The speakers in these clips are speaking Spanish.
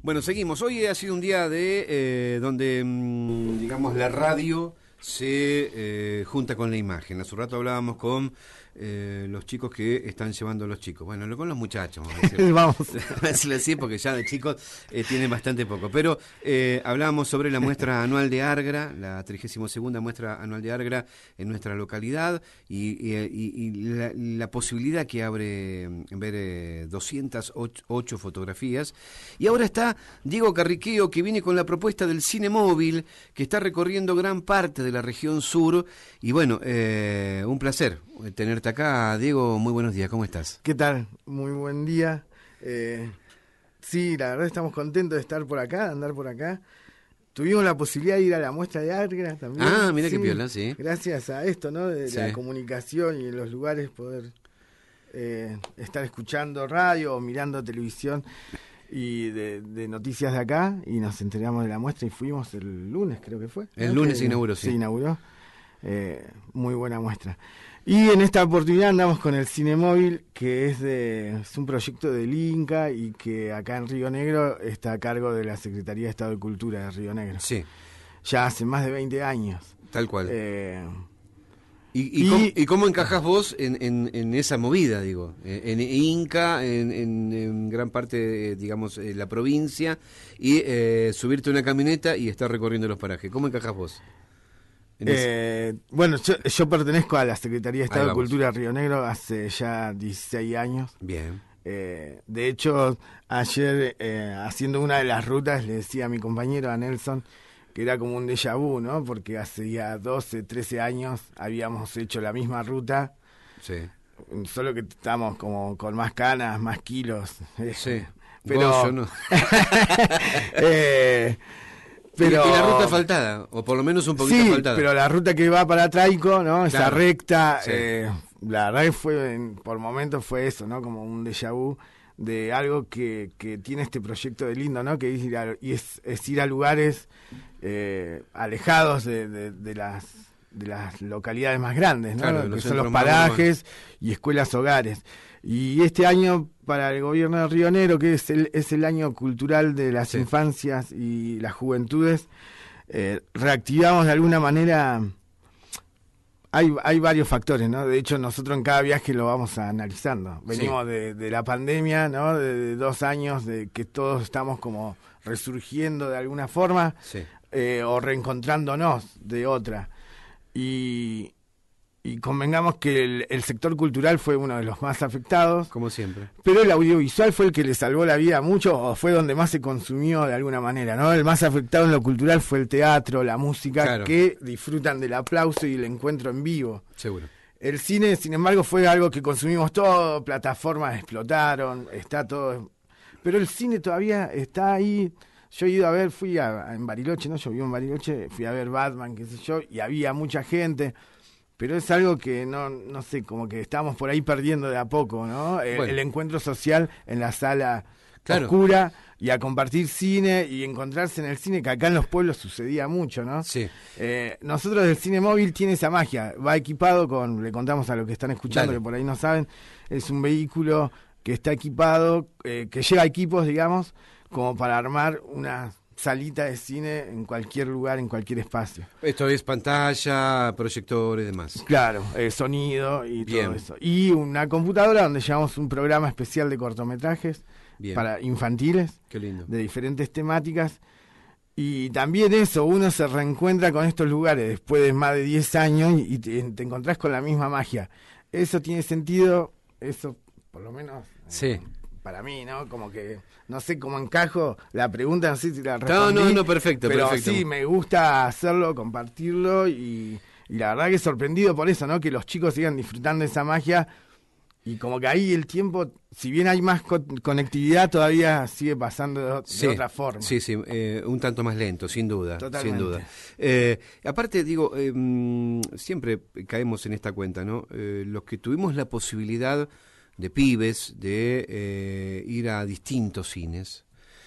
Bueno, seguimos. Hoy ha sido un día de donde, digamos, la radio se junta con la imagen. Hace un rato hablábamos con los chicos que están llevando a los chicos. Bueno, con los muchachos, vamos a decirlo. Vamos a decirlo así, porque ya de chicos tienen bastante poco. Pero hablábamos sobre la muestra anual de Argra, la 32ª muestra anual de Argra en nuestra localidad y la posibilidad que abre ver 208 fotografías. Y ahora está Diego Carriqueo, que viene con la propuesta del cine móvil, que está recorriendo gran parte de la región sur. Y bueno, un placer tenerte acá. Diego, muy buenos días, ¿cómo estás? ¿Qué tal? Muy buen día. Sí, la verdad estamos contentos de estar por acá, de andar por acá. Tuvimos la posibilidad de ir a la muestra de Argra también. Ah, mira sí, qué piola, sí. Gracias a esto, ¿no? De sí. La comunicación y en los lugares poder estar escuchando radio o mirando televisión y de noticias de acá, y nos enteramos de la muestra y fuimos el lunes, creo que fue. El lunes se inauguró, sí. Se inauguró. Muy buena muestra. Y en esta oportunidad andamos con el cine móvil, que es un proyecto del Inca y que acá en Río Negro está a cargo de la Secretaría de Estado de Cultura de Río Negro. Sí. Ya hace más de 20 años. Tal cual. ¿Y cómo encajás vos en esa movida, digo? En Inca, en gran parte, digamos, la provincia, y subirte a una camioneta y estar recorriendo los parajes. ¿Cómo encajás vos? Bueno, yo pertenezco a la Secretaría de Estado de Cultura de Río Negro hace ya 16 años. Bien. De hecho, ayer, haciendo una de las rutas, le decía a mi compañero, a Nelson, que era como un déjà vu, ¿no? Porque hace ya 12, 13 años habíamos hecho la misma ruta. Sí. Solo que estamos como con más canas, más kilos. Sí. Pero vos, yo no. Pero, y la ruta faltada, o por lo menos un poquito faltada. Sí, pero la ruta que va para Traico, ¿no? Esa recta, sí. La verdad que por momentos fue eso, ¿no? Como un déjà vu de algo que tiene este proyecto de lindo, ¿no? Que es ir a lugares alejados de las localidades más grandes, ¿no? Claro, que son los parajes y escuelas hogares. Y este año, para el gobierno de Río Negro, que es el año cultural de las infancias y las juventudes, reactivamos de alguna manera. Hay varios factores, ¿no? De hecho, nosotros en cada viaje lo vamos analizando. Venimos de la pandemia, ¿no? De 2 años, de que todos estamos como resurgiendo de alguna forma, o reencontrándonos de otra. Y convengamos que el sector cultural fue uno de los más afectados. Como siempre. Pero el audiovisual fue el que le salvó la vida a muchos, o fue donde más se consumió de alguna manera, ¿no? El más afectado en lo cultural fue el teatro, la música, que disfrutan del aplauso y el encuentro en vivo. Seguro. El cine, sin embargo, fue algo que consumimos todo, plataformas explotaron, está todo. Pero el cine todavía está ahí. Yo he ido a ver, en Bariloche, ¿no? Yo vivo en Bariloche, fui a ver Batman, qué sé yo, y había mucha gente. Pero es algo que no sé, como que estamos por ahí perdiendo de a poco, ¿no? El encuentro social en la sala oscura y a compartir cine y encontrarse en el cine, que acá en los pueblos sucedía mucho, ¿no? Sí. Nosotros el cine móvil tiene esa magia, va equipado le contamos a los que están escuchando, que por ahí no saben, es un vehículo que está equipado, que lleva equipos, digamos, como para armar una salita de cine en cualquier lugar, en cualquier espacio. Esto es pantalla, proyector y demás. Claro, sonido y todo eso. Y una computadora donde llevamos un programa especial de cortometrajes para infantiles. Qué lindo. De diferentes temáticas. Y también eso, uno se reencuentra con estos lugares después de más de 10 años y te encontrás con la misma magia. Eso tiene sentido, eso por lo menos... Sí. Para mí, ¿no? Como que no sé cómo encajo la pregunta, no sé si la respondí. No, perfecto, pero perfecto. Sí, me gusta hacerlo, compartirlo y la verdad que sorprendido por eso, ¿no? Que los chicos sigan disfrutando de esa magia y como que ahí el tiempo, si bien hay más conectividad, todavía sigue pasando de otra forma. Sí, un tanto más lento, sin duda. Totalmente. Sin duda. Aparte, digo, siempre caemos en esta cuenta, ¿no? Los que tuvimos la posibilidad de pibes, de ir a distintos cines,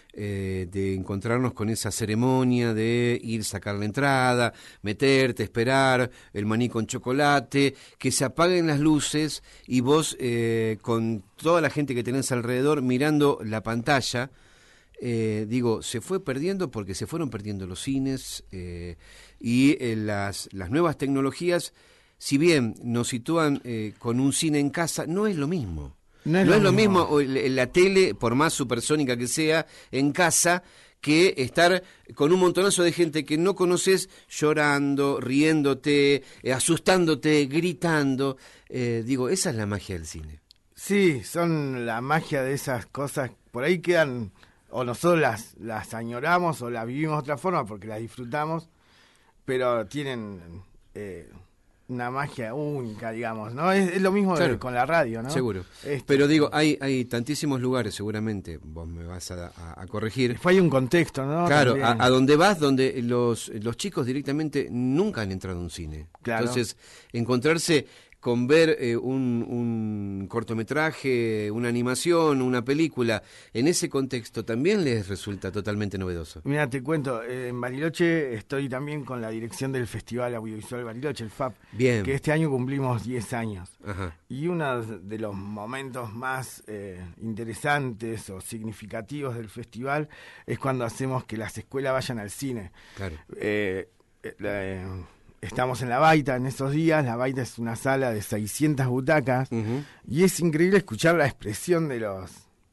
de encontrarnos con esa ceremonia de ir, sacar la entrada, meterte, esperar, el maní con chocolate, que se apaguen las luces y vos con toda la gente que tenés alrededor mirando la pantalla, digo, se fue perdiendo porque se fueron perdiendo los cines y las nuevas tecnologías, si bien nos sitúan con un cine en casa, no es lo mismo. No es lo mismo la tele, por más supersónica que sea, en casa, que estar con un montonazo de gente que no conoces llorando, riéndote, asustándote, gritando. Digo, esa es la magia del cine. Sí, son la magia de esas cosas. Por ahí quedan, o nosotros las añoramos o las vivimos de otra forma porque las disfrutamos, pero tienen una magia única, digamos, ¿no? Es lo mismo claro, con la radio, ¿no? Seguro. Pero digo, hay tantísimos lugares, seguramente, vos me vas a corregir. Después hay un contexto, ¿no? Claro, a donde vas, donde los chicos directamente nunca han entrado a un cine. Claro. Entonces, encontrarse con ver un cortometraje, una animación, una película, en ese contexto también les resulta totalmente novedoso. Mira, te cuento, en Bariloche estoy también con la dirección del Festival Audiovisual Bariloche, el FAP, Bien. Que este año cumplimos 10 años. Ajá. Y uno de los momentos más interesantes o significativos del festival es cuando hacemos que las escuelas vayan al cine. Claro. Estamos en La Baita en esos días. La Baita es una sala de 600 butacas. Uh-huh. Y es increíble escuchar la expresión de los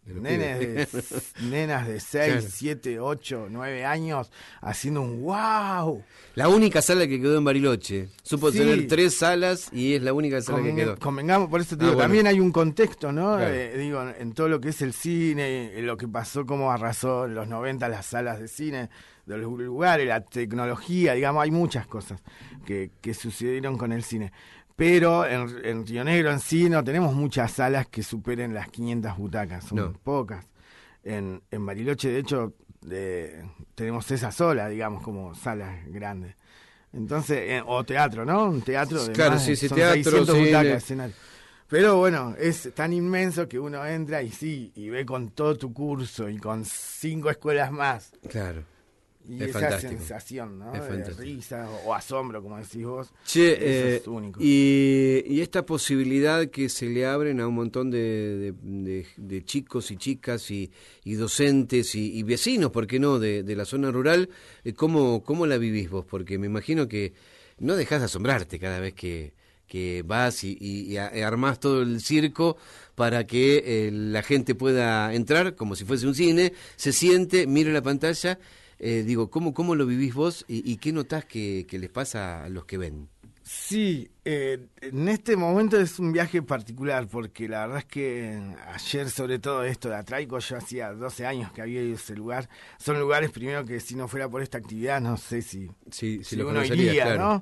nenas de 6, claro, 7, 8, 9 años haciendo un wow. La única sala que quedó en Bariloche. Supo tener 3 salas y es la única sala que quedó. Convengamos, por eso te digo, bueno, también hay un contexto, ¿no? Claro. Digo, en todo lo que es el cine, en lo que pasó, cómo arrasó en los 90 las salas de cine de los lugares, la tecnología, digamos, hay muchas cosas que sucedieron con el cine. Pero en Río Negro en sí no tenemos muchas salas que superen las 500 butacas, son pocas. En Bariloche, de hecho, tenemos esa sola, digamos, como salas grandes. Entonces, o teatro, ¿no? Un teatro de claro, más, sí, son teatro, 600 butacas, escenario. Pero bueno, es tan inmenso que uno entra y ve con todo tu curso y con 5 escuelas más. Claro. Y es esa fantástico. sensación, ¿no? Es de fantástico. Risa o asombro, como decís vos. Che, eso es único. Y esta posibilidad que se le abren a un montón de chicos y chicas y docentes y vecinos, ¿por qué no?, de la zona rural, ¿cómo la vivís vos? Porque me imagino que no dejás de asombrarte cada vez que vas y armás todo el circo para que la gente pueda entrar como si fuese un cine, se siente, mire la pantalla. Digo, ¿cómo lo vivís vos y qué notás que les pasa a los que ven? Sí, en este momento es un viaje particular porque la verdad es que ayer, sobre todo esto de Atraico, yo hacía 12 años que había ido a ese lugar. Son lugares, primero, que si no fuera por esta actividad no sé si uno iría, claro, ¿no?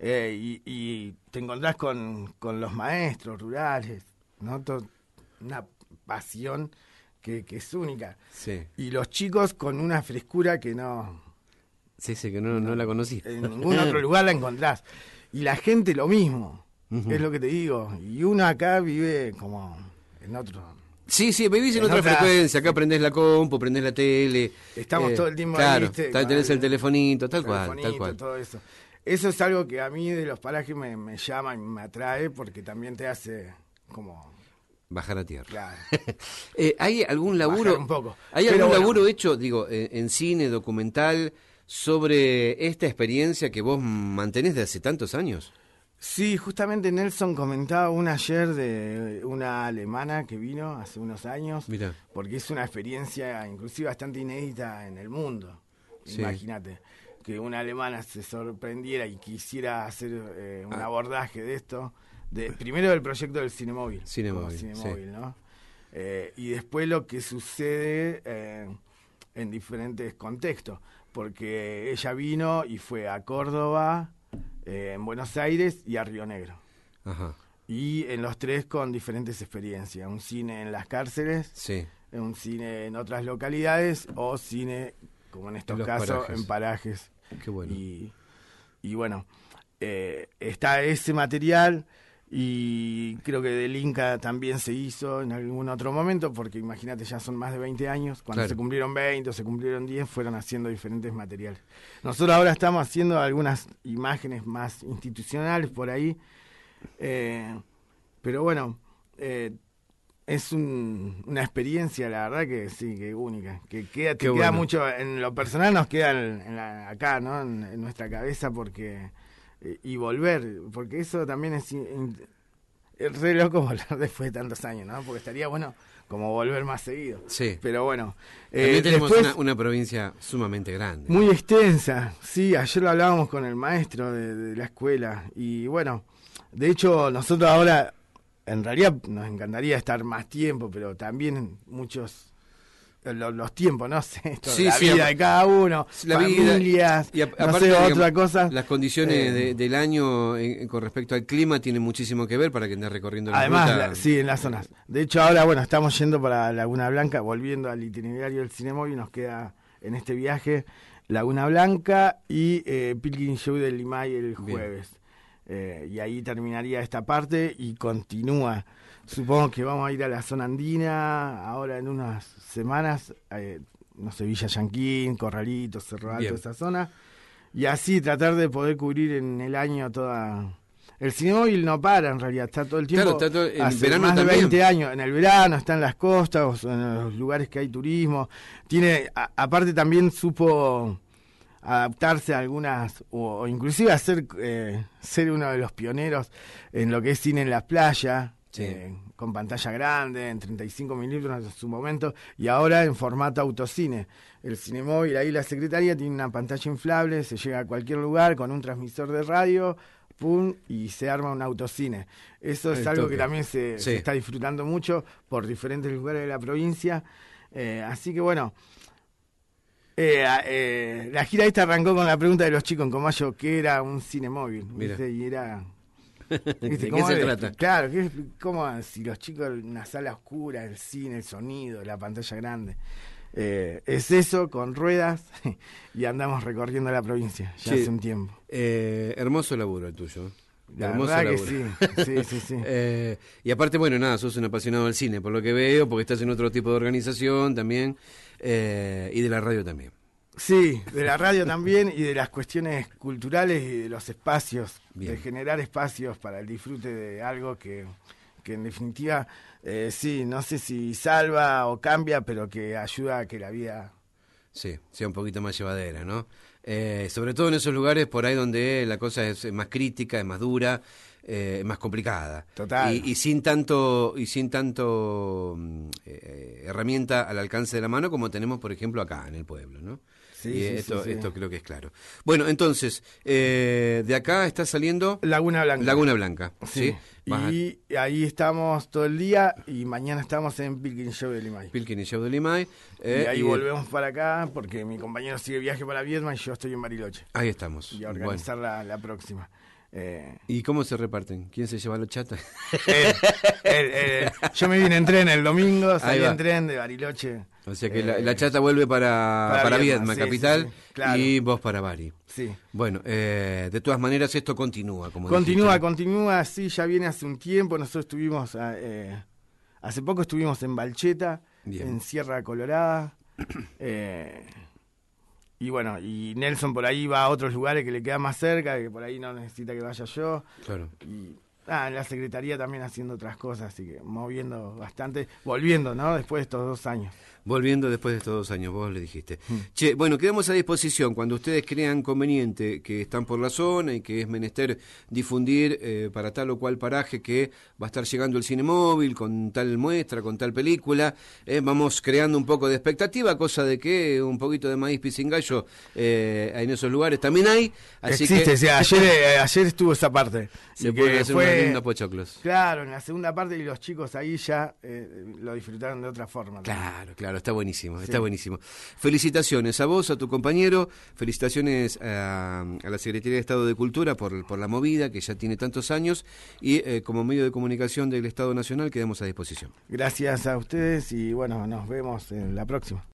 Y te encontrás con los maestros rurales, ¿no? Una pasión que es única. Sí. Y los chicos con una frescura que no... Sí, que no la conociste. En ningún otro lugar la encontrás. Y la gente lo mismo, uh-huh, es lo que te digo. Y uno acá vive como en otro... Sí, vivís en otra frecuencia. Acá prendés la compu, prendés la tele. Estamos todo el tiempo claro, ahí, ¿viste? Tenés el telefonito, tal cual. Todo eso. Eso es algo que a mí de los parajes me llama y me atrae porque también te hace como... bajar a tierra. Claro. ¿Hay algún laburo? Un poco. ¿Hay algún laburo hecho, digo, en cine, documental, sobre esta experiencia que vos mantenés de hace tantos años? Sí, justamente Nelson comentaba ayer de una alemana que vino hace unos años. Mirá. Porque es una experiencia inclusive bastante inédita en el mundo. Sí. Imagínate que una alemana se sorprendiera y quisiera hacer un abordaje de esto. Primero del proyecto del Cinemóvil. Cinemóvil, ¿no? Y después lo que sucede en diferentes contextos, porque ella vino y fue a Córdoba, en Buenos Aires y a Río Negro. Ajá. Y en los 3 con diferentes experiencias, un cine en las cárceles, sí, un cine en otras localidades o cine, como en estos casos, en parajes. Qué bueno. Y bueno, está ese material. Y creo que del Inca también se hizo en algún otro momento, porque imagínate, ya son más de 20 años. Cuando se cumplieron 20 o se cumplieron 10, fueron haciendo diferentes materiales. Nosotros ahora estamos haciendo algunas imágenes más institucionales por ahí. Pero bueno, es una experiencia, la verdad que sí, que única, que queda mucho, en lo personal nos queda acá, ¿no? En nuestra cabeza, porque y volver, porque eso también es re loco volver después de tantos años, ¿no? Porque estaría bueno como volver más seguido. Sí. Pero bueno. También tenemos una provincia sumamente grande. Muy extensa, sí, ayer lo hablábamos con el maestro de la escuela, y bueno, de hecho nosotros ahora, en realidad nos encantaría estar más tiempo, pero también los tiempos, no sé, la vida de cada uno, familias, y aparte, no sé, digamos, otra cosa. Las condiciones del año con respecto al clima tienen muchísimo que ver para que andes recorriendo la ruta. Además, sí, en las zonas. De hecho, ahora, bueno, estamos yendo para Laguna Blanca, volviendo al itinerario del Cinemóvil, nos queda en este viaje Laguna Blanca y Pilgrim Show del Limay el jueves. Y ahí terminaría esta parte y continúa. Supongo que vamos a ir a la zona andina ahora en unas semanas, no sé, Villa Yanquín, Corralito, Cerro Alto, esa zona, y así tratar de poder cubrir en el año toda. El Cinemóvil no para, en realidad, está todo el tiempo. Claro, está todo, en hace verano más de también. 20 años. En el verano está en las costas, o en los lugares que hay turismo. Aparte también supo adaptarse a algunas, o inclusive ser uno de los pioneros en lo que es cine en la playa, sí. Con pantalla grande, en 35 milímetros en su momento, y ahora en formato autocine. El Cinemóvil, ahí la secretaría tiene una pantalla inflable, se llega a cualquier lugar con un transmisor de radio, pum, y se arma un autocine. Eso es algo que también se está disfrutando mucho por diferentes lugares de la provincia. Así que bueno, la gira esta arrancó con la pregunta de los chicos en Comayo, ¿qué era un Cinemóvil? Y era... ¿De qué se trata? Claro, como si los chicos, una sala oscura, el cine, el sonido, la pantalla grande. Es eso, con ruedas, y andamos recorriendo la provincia ya hace un tiempo. Hermoso laburo el tuyo. La verdad que sí. Y aparte, bueno, nada, sos un apasionado del cine, por lo que veo, porque estás en otro tipo de organización también, y de la radio también. Sí, de la radio también, y de las cuestiones culturales y de los espacios, Bien. De generar espacios para el disfrute de algo que en definitiva, sí, no sé si salva o cambia, pero que ayuda a que la vida... Sí, sea un poquito más llevadera, ¿no? Sobre todo en esos lugares por ahí donde la cosa es más crítica, es más dura, más complicada. Total. Y sin tanto herramienta al alcance de la mano como tenemos, por ejemplo, acá en el pueblo, ¿no? Sí, esto creo que es claro. Bueno, entonces, de acá está saliendo... Laguna Blanca. ¿sí? Y ahí estamos todo el día, y mañana estamos en Pilgrim Show de Limay. Pilgrim Show de Limay. Y ahí volvemos para acá, porque mi compañero sigue viaje para Viedma y yo estoy en Bariloche. Ahí estamos. Y a organizar la próxima. ¿Y cómo se reparten? ¿Quién se lleva la chata? Yo me vine en tren el domingo, salí en tren de Bariloche. O sea que la chata vuelve para Viedma, capital, sí, claro. Y vos para Bari. Sí. Bueno, de todas maneras esto continúa. Continúa, sí, ya viene hace un tiempo. Nosotros estuvimos, hace poco estuvimos en Balcheta, en Sierra Colorada. Y bueno, y Nelson por ahí va a otros lugares que le quedan más cerca, que por ahí no necesita que vaya yo. Claro. Y en la secretaría también haciendo otras cosas, así que moviendo bastante, volviendo, ¿no? Después de estos 2 años. Volviendo después de estos 2 años, vos le dijiste. Che, bueno, quedamos a disposición cuando ustedes crean conveniente que están por la zona y que es menester difundir para tal o cual paraje que va a estar llegando el Cinemóvil con tal muestra, con tal película. Vamos creando un poco de expectativa, cosa de que un poquito de maíz pisingallo en esos lugares también hay. Así existe, que... sí, ayer estuvo esa parte. Se pueden hacer unos lindos pochoclos. Claro, en la segunda parte, y los chicos ahí ya lo disfrutaron de otra forma. Claro, está buenísimo, está buenísimo. Felicitaciones a vos, a tu compañero, felicitaciones a la Secretaría de Estado de Cultura por la movida, que ya tiene tantos años, y como medio de comunicación del Estado Nacional quedamos a disposición. Gracias a ustedes y bueno, nos vemos en la próxima.